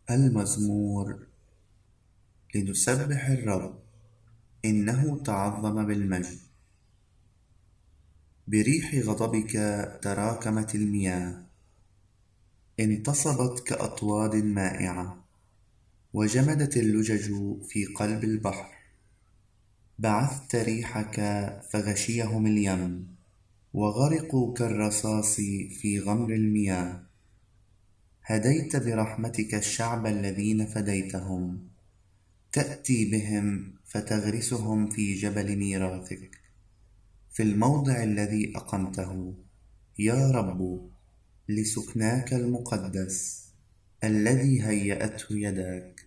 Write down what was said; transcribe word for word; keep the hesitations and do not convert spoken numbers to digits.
المزمور. لنسبح الرب، إنه تعظم بالمجد. بريح غضبك تراكمت المياه، انتصبت كأطواد مائعة، وجمدت اللجج في قلب البحر. بعثت ريحك فغشيهم اليم، وغرقوا كالرصاص في غمر المياه. هديت برحمتك الشعب الذين فديتهم، تأتي بهم فتغرسهم في جبل ميراثك، في الموضع الذي أقمته يا رب لسكناك المقدس، الذي هيأته يداك.